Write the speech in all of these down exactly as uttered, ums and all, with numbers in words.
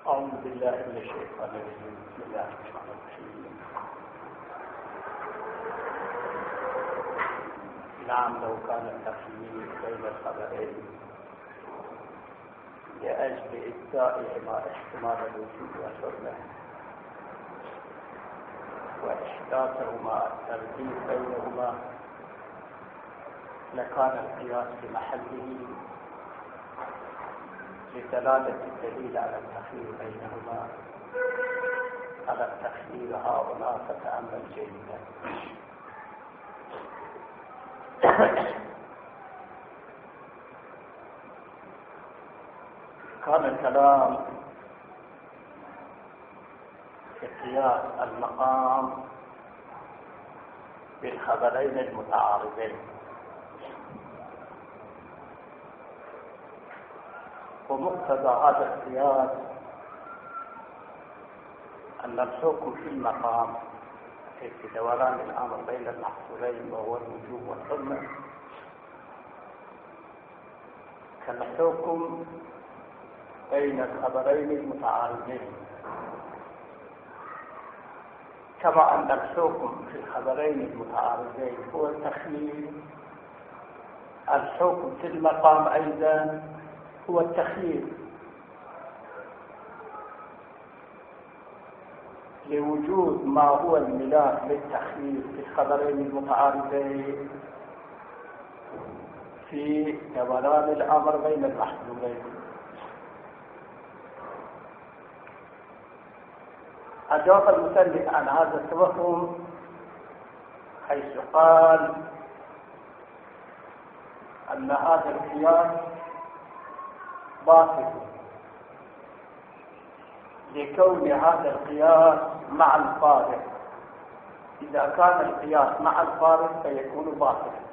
أعوذ بالله من الشيطان الرجيم. بسم الله الرحمن الرحيم. نعم، لو كان التخيير بين الخبرين لأجل إبدائهما احتمال الوجود والحرمة وإحداثهما الترتيب بينهما لكان القياس بمحله لدلالة الدليل على التخيير بينهما على التخيير هؤلاء فتأمل جيدا. كان الكلام في قياس المقام بالخبرين المتعارضين، ومقتضى هذا القياس أن الحكم في المقام في دوران الأمر بين المحصولين وهو الوجوب والحرمة كالحكم بين الخبرين المتعارضين، كما أن الحكم في الخبرين المتعارضين هو التخيير، الحكم في المقام أيضا هو التخيير، لوجود ما هو الملاك للتخيير في الخبرين المتعارضين في دوران الأمر بين المحصولين. أجاب المسلم عن هذا التوهم حيث قال أن هذا القياس باطل لكون هذا القياس مع الفارق، إذا كان القياس مع الفارق فيكون باطلا.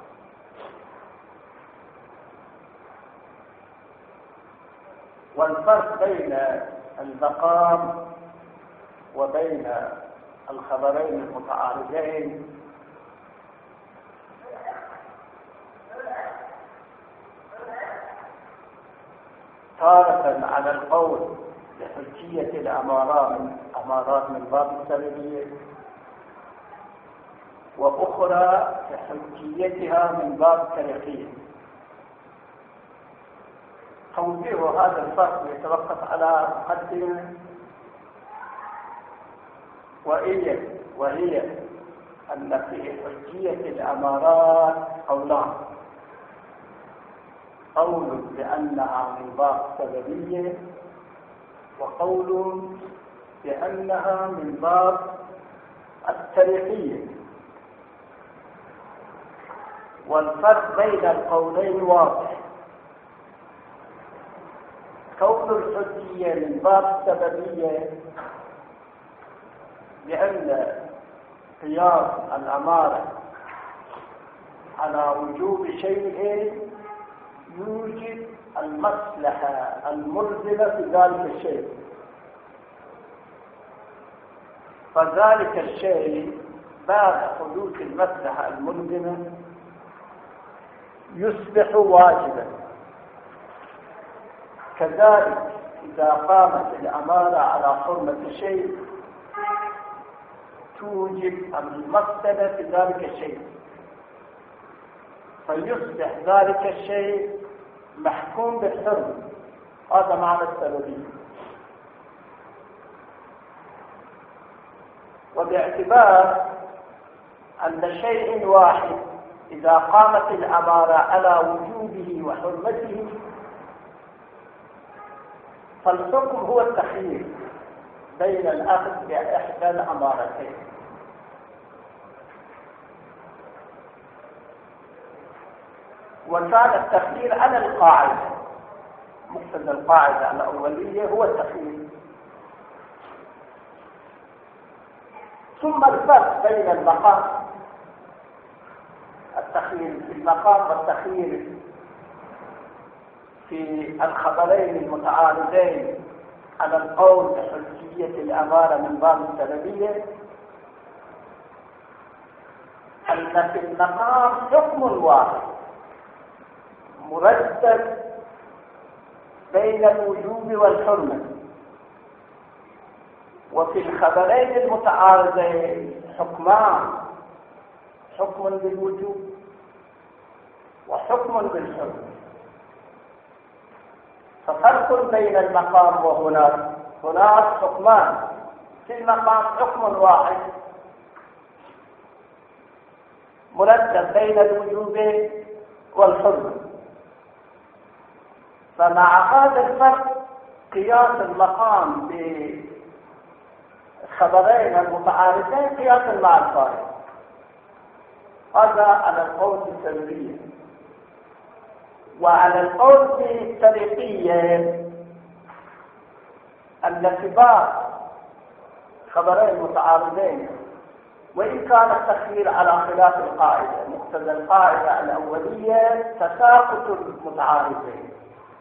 والفرق بين المقام وبين الخبرين المتعارضين تارة على القول بحجية الأمارات أمارات من باب السببية، وأخرى بحجيتها من باب التاريخية. توضيح هذا الفرق يتوقف على مقدمة وهي وهي أن في حجية الأمارات قولان: قول بأنها من باب السببية، وقول بأنها من باب التاريخية. والفرق بين القولين واضح. كون الحجية من باب السببية لأن قياس الأمارة على وجوب شيء يوجد المصلحة الملزمة في ذلك الشيء، فذلك الشيء بعد حدوث المصلحة الملزمة يصبح واجبا. كذلك إذا قامت الأمارة على حرمة شيء توجب المفسدة في ذلك الشيء، فيصبح ذلك الشيء محكوم بالحرمة. هذا معنى السببية. وباعتبار أن شيء واحد إذا قامت الأمارة على وجوبه وحرمته فالحكم هو التخيير بين الأخذ بإحدى الأمارتين. وكان التخيير على القاعدة، مقتضى القاعدة الأولية هو التخيير. ثم الفرق بين المقام، التخيير في المقام والتخيير في الخبرين المتعارضين على القول بحجية الأمارة من باب السببية، أن في المقام حكم واحد مرتب بين الوجوب والحرمة، وفي الخبرين المتعارضين حكمان، حكم بالوجوب وحكم بالحرمة. ففرق بين المقام وهناك. هناك حكمان، في المقام حكم واحد مرتب بين الوجوب والحرمة. فمع هذا الفرق قياس المقام بخبرين المتعارضين قياس مع الفارق. هذا على القول السلبية. وعلى القول الطريقية أن ارتباط خبرين متعارضين وإن كان التخيير على خلاف القاعدة، مقتضى القاعدة الأولية تساقط المتعارضين،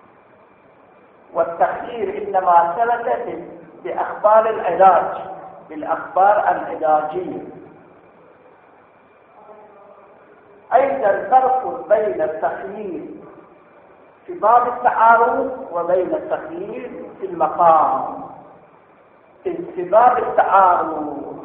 والتخيير إنما ثبت بأخبار العلاج، بالأخبار العلاجية. أيضا فرق بين التخيير في باب التعارض وبين التخيير في المقام. في باب التعارض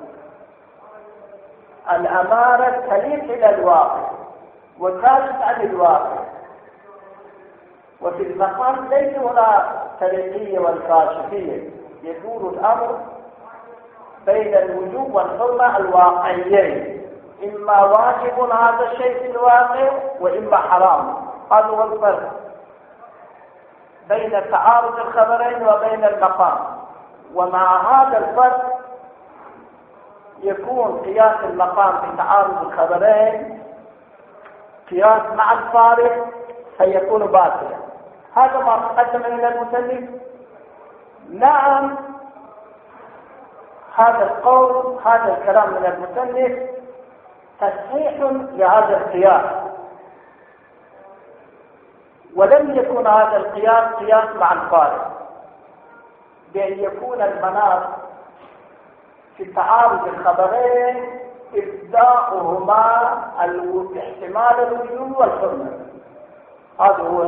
الأمارة تليق إلى الواقع وكانت عن الواقع، وفي المقام ليس هنا تليقية والكاشفية، يدور الأمر بين الوجوب والحرمة الواقعيين، إما واجب هذا الشيء في الواقع وإما حرام. هذا هو الفرق بين تعارض الخبرين وبين المقام. ومع هذا الفرق يكون قياس المقام بتعارض الخبرين قياس مع الفارق فيكون باطلا. هذا ما تقدم من المسلم. نعم، هذا القول، هذا الكلام من المسلم تصحيح لهذا القياس، ولم يكن هذا القياس قياس مع الفارق، بأن يكون المناط في تعارض الخبرين إبداؤهما احتمال الوجوب والحرمة. هذا هو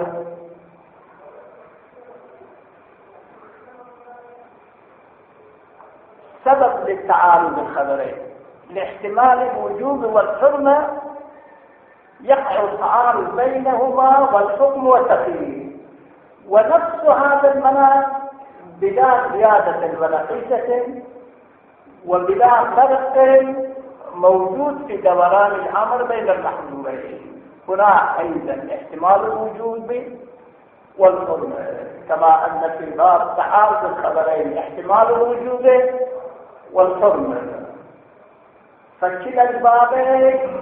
سبب للتعارض الخبرين، لاحتمال الوجوب والحرمة يقع التعارض بينهما والحكم والتخيير. ونفس هذا المناط بلا زيادة ولا قيسة وبلا فرق موجود في دوران الأمر بين المحظورين. هنا أيضا احتمال الوجوب والحرمة، كما أن في باب تعارض الخبرين احتمال الوجوب والحرمة. فكلا البابين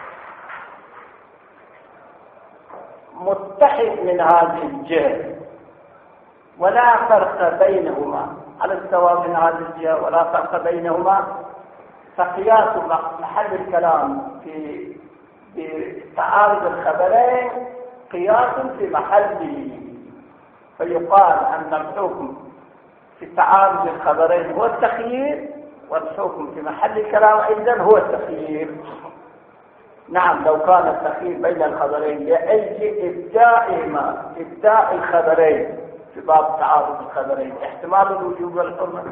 متحد من هذه الجهة ولا فرق بينهما على السواء من هذه الجهة ولا فرق بينهما. فقياس محل الكلام في تعارض الخبرين قياس في محله، فيقال أن الحكم في تعارض الخبرين هو التخيير، والحكم في محل الكلام أيضا هو التخيير. نعم، لو كان التخيير بين الخبرين لأجل إبداءهما، إبداء الخبرين في باب تعارض الخبرين احتمال الوجوب والحرمة،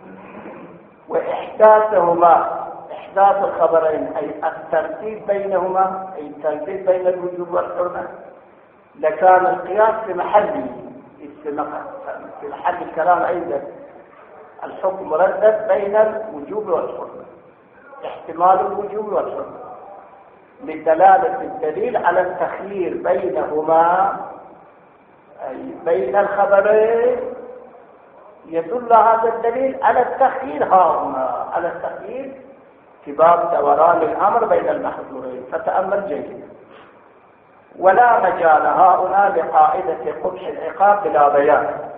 وإحداثهما إحداث الخبرين أي الترتيب بينهما، أي الترتيب بين الوجوب والحرمة، لكان القياس في محله في محل الكلام أيضا الحكم مردد بين الوجوب والحرمة، احتمال الوجوب والحرمة، لدلالة الدليل على التخيير بينهما، أي بين الخبرين. يدل هذا الدليل على التخيير هنا، على التخيير في باب دوران الأمر بين المحظورين. فتأمل جيدا. ولا مجال هؤلاء لقاعدة قبح العقاب بلا بيان.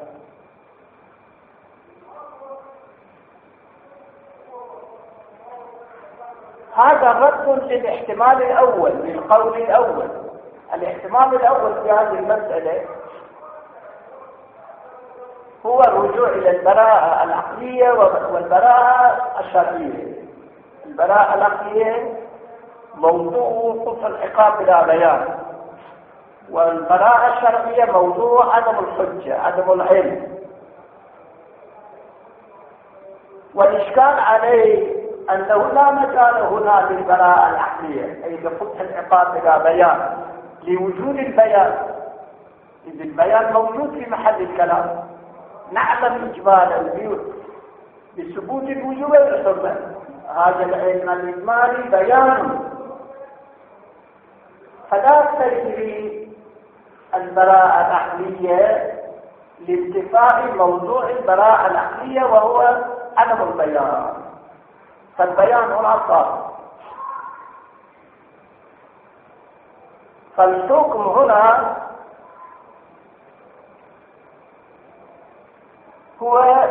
هذا رد للاحتمال الأول، للقول الأول. الاحتمال الأول في هذه المسألة هو الرجوع إلى البراءة العقلية والبراءة الشرعية. البراءة العقلية موضوع قبح العقاب بلا بيان، والبراءة الشرعية موضوع عدم الحجة، عدم العلم. والإشكال عليه أنه لا مجال هنا للبراءة العقلية، أي لفتح العقاب إلى بيان لوجود البيان، إذ البيان موجود في محل الكلام. نعلم إجمالا بثبوت الوجوب والحرمة، هذا العلم الإجمالي بيان، فلا تجري البراءة العقلية لانتفاء موضوع البراءة العقلية وهو عدم البيان، فالبيان هنا صار. فالحكم هنا هو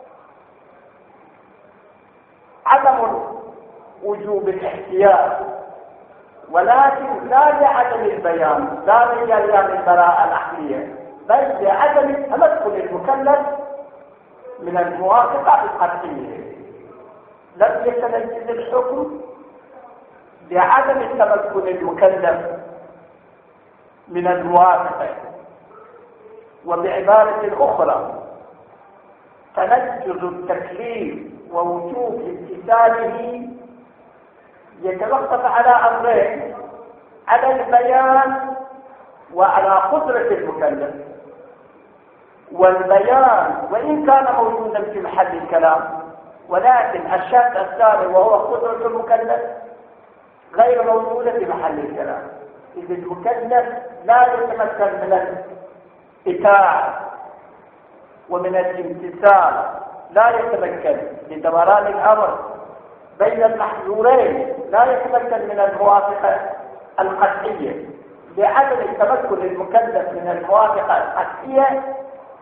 عدم وجوب الاحتياج، ولكن لا لعدم البيان، لا لجريان البراءة العقلية، بل لعدم تمكن المكلف من الموافقة القطعية. لم يتنجز الحكم لعدم تمكن المكلف من الموافقة. وبعبارة أخرى، تنجز التكليف ووجوب امتثاله يتوقف على أمرين: على البيان وعلى قدرة المكلف. والبيان وإن كان موجودا في محل الكلام، ولكن الشرط الثاني وهو قدرة المكلف غير موجودة في محل الكلام، إذ المكلف لا يتمكن من الإطاعة ومن الامتثال، لا يتمكن لدوران الأمر بين المحظورين، لا يتمكن من الموافقة القطعية. لعدم التمكن المكلف من الموافقة القطعية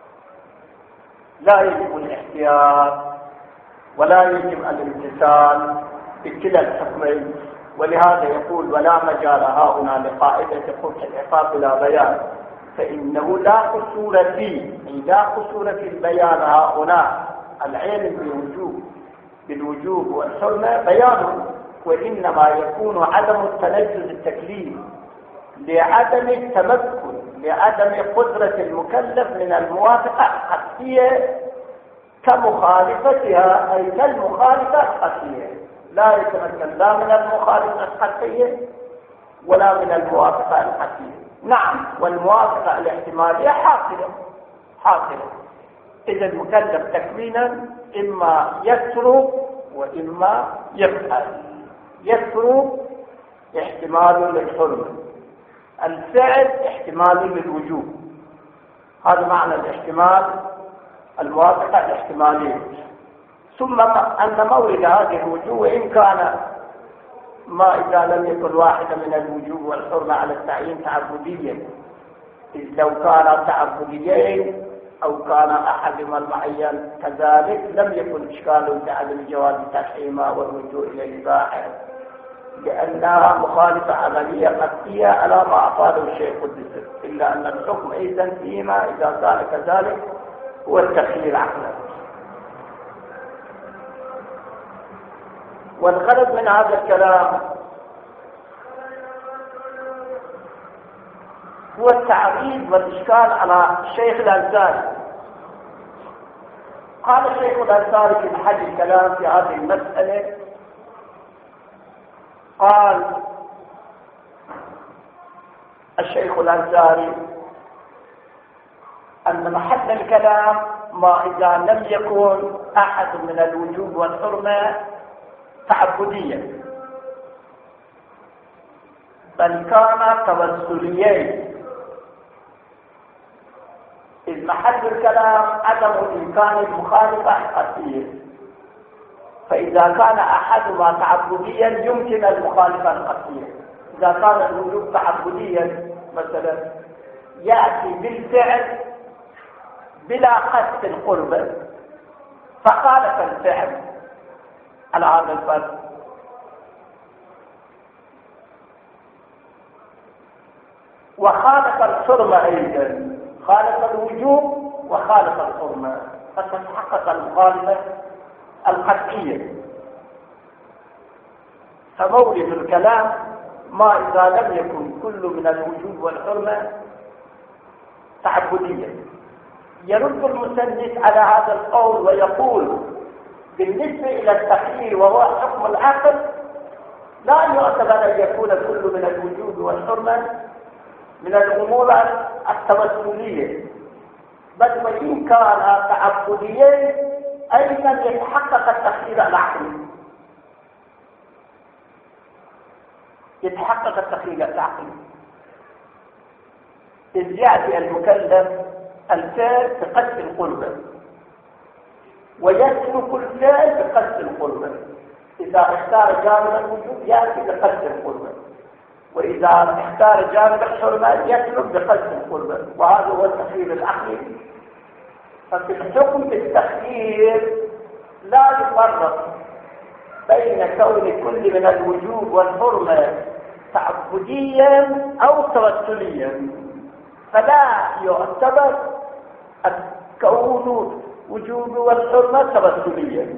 لا يجب الاحتياط ولا يجب الامتثال بكلا الحكمين. ولهذا يقول: ولا مجال هنا لقاعدة فتح العقاب بلا بيان، فإنه لا قصور فيه، لا قصور في البيان هنا العلم بالوجوب بالوجوب والحرمة بيانه، وإنما يكون عدم التنجز التكليف لعدم التمكن، لعدم قدرة المكلف من الموافقة القطعية كمخالفتها، أي كالمخالفة القطعية، لا يتمكن لا من المخالفة القطعية ولا من الموافقة القطعية. نعم، والموافقة الاحتمالية حاصلة حاصلة إذا المكلف تكوينا إما يترك وإما يفعل. يترك احتمال للحرمة، الفعل احتمال للوجوب، هذا معنى الاحتمال، الموافقة الاحتمالية. ثم أن مورد هذه الوجوب وإن كان ما إذا لم يكن واحدا من الوجوب والحرمة على التعيين تعبديا، إذ لو كان تعبديين أو كان أحدهما المعين كذلك لم يكن إشكال بعدم جواز تحريمها والرجوع إلى الإباحة، لأنها مخالفة عملية قطعية على ما أفاده الشيخ قدس، إلا أن الحكم أيضا فيما إذا كان كذلك هو التخيير عقلا. والغرض من هذا الكلام هو التعريض والإشكال على الشيخ الأنصاري. قال الشيخ الأنصاري في محل الكلام في هذه المسألة، قال الشيخ الأنصاري أن محل الكلام ما إذا لم يكن أحد من الوجوب والحرمة تعبديا، بل كان توسليين، إذ محل الكلام عدم إمكان المخالفة القطعية، فإذا كان أحدهما تعبديا يمكن المخالفة القطعية. إذا كان الوجوب تعبديا مثلا يأتي بالفعل بلا قصد القرب فخالف الفعل على هذا الفرد، وخالف الحرمة أيضا، خالف الوجوب وخالف الحرمة، فتتحقق المخالفة القطعية. فمورد الكلام ما إذا لم يكن كل من الوجوب والحرمة تعبديا. يرد المسندس على هذا القول ويقول: بالنسبة إلى التخيير وهو حكم العقل لا يعتبر أن يكون كل من الوجود والحرمة من الأمور التوسلية، بل وإن كان تعبديين أيضا يتحقق التخيير العقلي، يتحقق التخيير العقلي إذ يأتي المكلف الفعل بقصد القربة ويسلك الفعل بقصد القربة. إذا اختار جانب الوجود يأتي بقصد القربة، وإذا اختار جانب الحرمة يسلك بقصد القربة، وهذا هو التخيير العقلي. ففي الحكم بالتخيير لا يفرق بين كون كل من الوجود والحرمة تعبديا أو توسليا، فلا يعتبر الكون وجود والحرمة توسليا.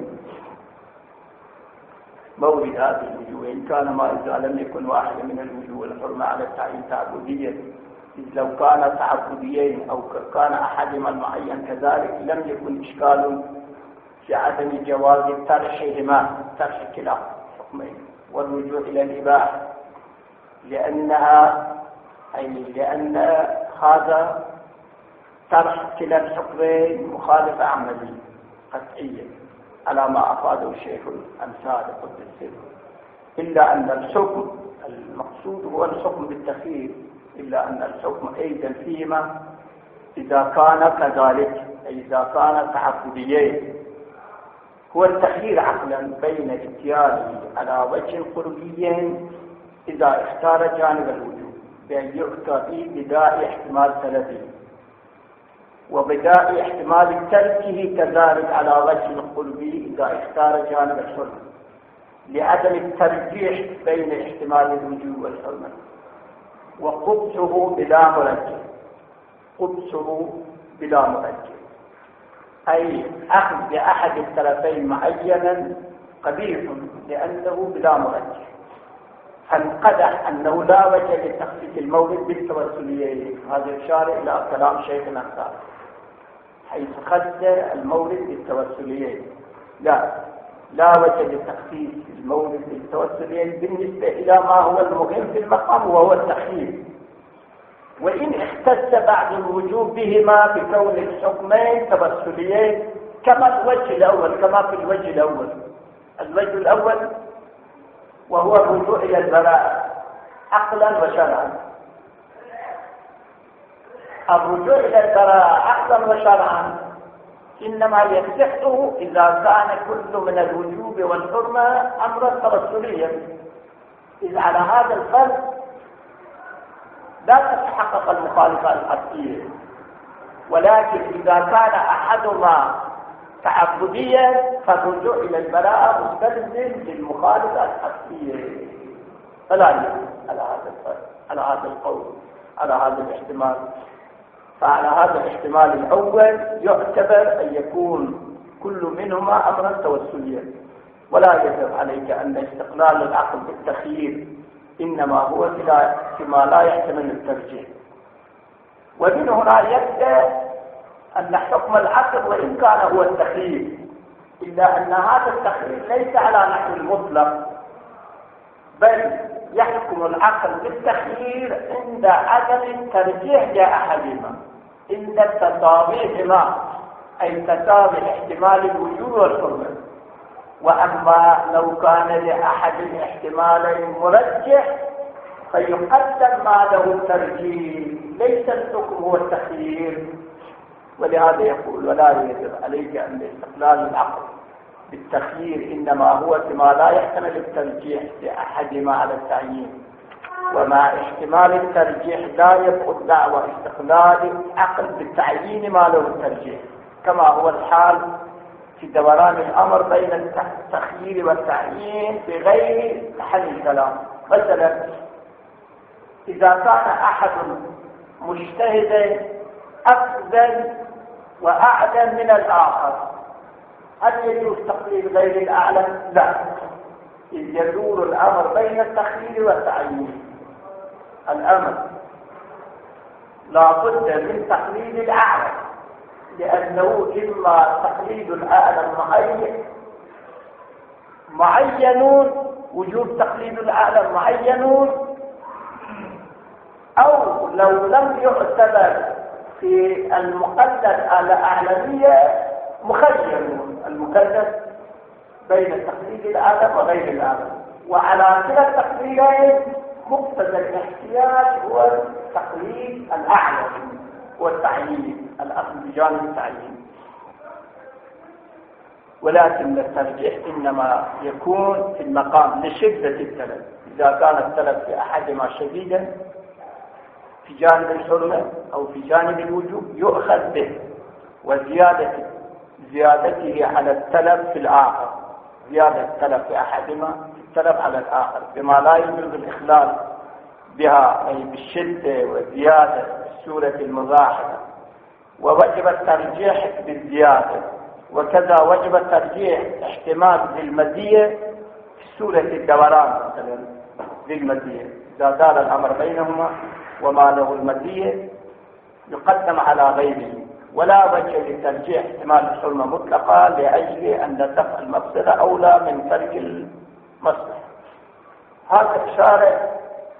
مورد هذه الوجوه إن كان ما إذا لم يكن واحد من الوجوه والحرمة على التعيين تعبديا، إذ لو كان تعبديين أو كان أحدهما المعين كذلك لم يكن إشكال في عدم جواز ترحهما، ترح كلا حكمين والرجوع إلى الإباحة، لأنها أي لأن هذا ترح كلا الحكمين مخالفة عملية قطعية على ما أفاده الشيخ الأمثال قدس السر، إلا أن الحكم المقصود هو الحكم بالتخيير، إلا أن الحكم أيضا فيما إذا كان كذلك، إذا كان تعبديين هو التخيير عقلا بين اتيانه على وجه قربي إذا اختار جانب الوجود بأن يؤتى به بداء احتمال سلبي، وبداء احتمال تركه كذلك على وجه القربي إذا اختار جانب الحرمة، لعدم الترجيح بين احتمال الوجود والحرمة، وقبسه بلا مرجح، قبسه بلا مرجح أي أخذ بأحد الطرفين معينا قبيح لأنه بلا مرجح، فانقدح أنه لا وجه لتخصيص المولد بالتوسليين. هذا إشارة إلى كلام شيخنا الثالث حيث خص المولد بالتوسليين، لا لا وجه لتخصيص المولد بالتوسليين بالنسبة إلى ما هو المهم في المقام وهو التخيير، وإن اختص بعض الوجوب بهما بكون الحكمين توسليين كما الوجه الأول، كما في الوجه الأول. الوجه الأول وهو الرجوع إلى البراءة عقلا وشرعا. الرجوع إلى البراءة عقلا وشرعا إنما يصح إذا كان كل من الوجوب والحرمة أمرا توسليا، إذ على هذا الفرق لا تتحقق المخالفة القطعية، ولكن إذا كان أحدهما تعبديا فالرجوع إلى البراءة مستلزم للمخالفة القطعية. فلا يجوز على هذا الفرق، على هذا القول، على هذا الاحتمال. فعلى هذا الاحتمال الأول يعتبر أن يكون كل منهما أمرا توسليا، ولا يجب عليك أن استقلال العقل بالتخيير إنما هو فيما لا يحتمل الترجيح. ومن هنا يبدأ أن حكم العقل وإن كان هو التخيير، إلا أن هذا التخيير ليس على نحو المطلق، بل يحكم العقل بالتخيير عند عدم الترجيح لأحدهما، عند تساويهما، أي تساوي احتمال الوجود والحرمة. وأما لو كان لأحد الاحتمالين مرجح فيقدم ما له الترجيح، ليس الحكم هو التخيير. ولهذا يقول ولا يجب عليك أن استقلال العقل بالتخيير إنما هو فيما لا يحتمل الترجيح لأحدهما على التعيين، ومع احتمال الترجيح لا يبعد دعوى استقلال العقل بالتعيين ما له الترجيح، كما هو الحال في دوران الأمر بين التخيير والتعيين بغير حل الكلام. مثلا إذا كان أحد مجتهدا أفضل وأعلم من الآخر، هل يجوز تقليد غير الأعلم؟ لا، إذ يدور الأمر بين التخيير والتعيين. الأمر لا بد من تقليد الأعلم، لأنه إما تقليد الأعلم معين معينون، وجوب تقليد الأعلم معينون، أو لو لم يعتبر في المقلد الأعلمية مخيرون، المكلف بين تقليد الأعلم وغير الأعلم. وعلى كلا التقليدين مقتضى الاحتياج هو تقليد الأعلم والتعيين، الأخذ بجانب التعيين. ولكن الترجيح إنما يكون في المقام لشدة التلف. إذا كان التلف في أحدهما شديدا في جانب الحرمة أو في جانب الوجوب يؤخذ به، وزيادة زيادته على التلف في الآخر، زيادة التلف في أحدهما في التلف على الآخر بما لا يجوز الإخلال بها، أي بالشدة والزيادة في سورة المزاحمة. ووجب الترجيح بالزيادة، وكذا وجب الترجيح احتمال للمزية في سورة الدوران مثلا للمزية، إذا دار الأمر بينهما وما له المزية يقدم على غيره. ولا وجه للترجيح احتمال الحرمة مطلقة لأجل أن دفع المفسدة أولى من ترك المصلحة. هذا إشارة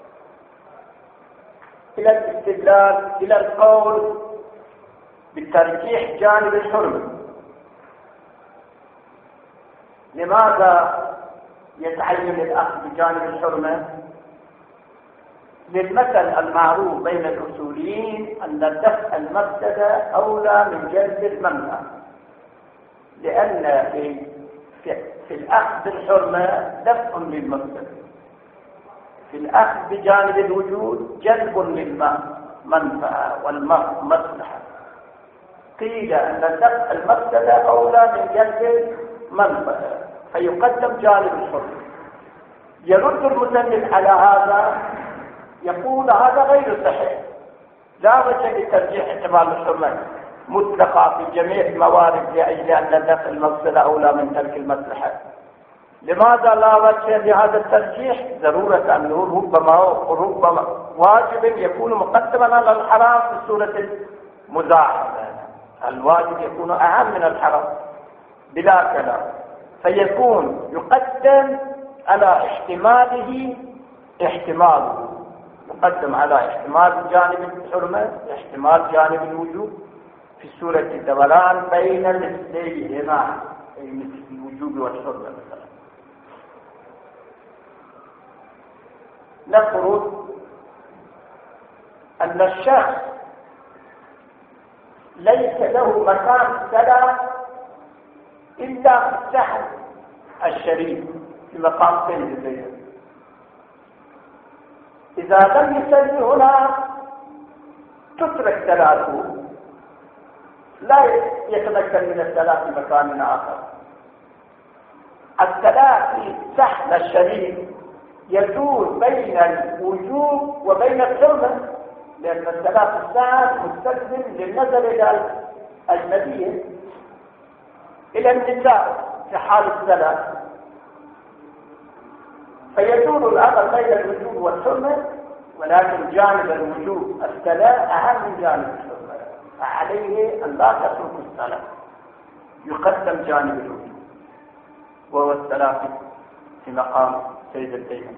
إلى الاستدلال إلى القول بالترجيح جانب الحرمة. لماذا يتعين الأخذ بجانب الحرمة؟ للمثل المعروف بين الأصوليين أن دفع المفسدة أولى من جلب المنفعة، لأن في, في, في الأخذ بالحرمة دفع للمفسدة، في الأخذ بجانب الوجود جلب للمنفعة والمصلحة. قيل أن دفع المفسدة أولى من جلب المنفعة فيقدم جانب الحرمة. يرد المسلم على هذا، يقول هذا غير صحيح، لا وجه لترجيح احتمال الحرمة مطلقة في جميع الموارد لأجل أن دفع المفسدة أولى من ترك المصلحة. لماذا لا وجه لهذا الترجيح؟ ضرورة أنه ربما ربما واجب يكون مقدما على الحرام في سورة المزاحمة، الواجب يكون أهم من الحرام بلا كلام، فيكون يقدم على احتماله احتماله، يقدم على احتمال جانب الحرمة احتمال جانب الوجوب في سورة الدوران بين الاثنينهما، أي مثل الوجوب والحرمة مثلا. نفرض أن الشخص ليس له مكان سلام إلا في السحر الشريف في مقام سيد الزيت. إذا لم يصلي هنا تترك صلاته، لا يتمكن من الصلاة في مكان آخر. الصلاة في السحر الشريف يدور بين الوجوب وبين الحرمة، لأن الصلاة في السحر مستلزم للنظر إلى الأجنبية إلى النساء في حال الصلاة، فيدور الأمر بين الوجوب والحرمة، ولكن جانب الوجوب الصلاة أهم من جانب الحرمة، فعليه أن لا تترك الصلاة، يقدم جانب الوجوب وهو الصلاة في مقام سيد الدين.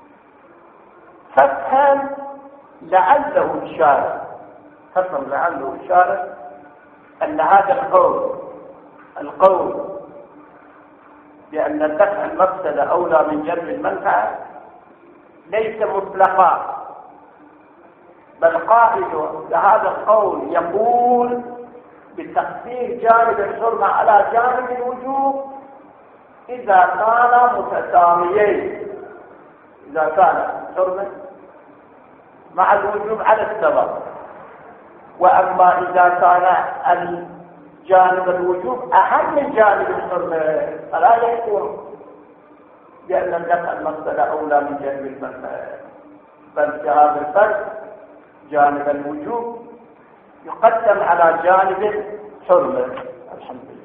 فافهم لعله إشارة فافهم لعله إشارة أن هذا القول القول بأن دفع المفسدة أولى من جلب المنفعة ليس مطلقا، بل قائل لهذا القول يقول بتقدير جانب الحرمة على جانب الوجوب إذا كان متساويين، إذا كان الحرمة مع الوجوب على السواء. وأما إذا كان جانب الوجوب أهم من جانب الحرمة فلا يكون بأن دفع المفسدة أولى من جانب المنفعة، بل في هذا الفرق جانب الوجوب يقدم على جانب الحرمة. الحمد لله.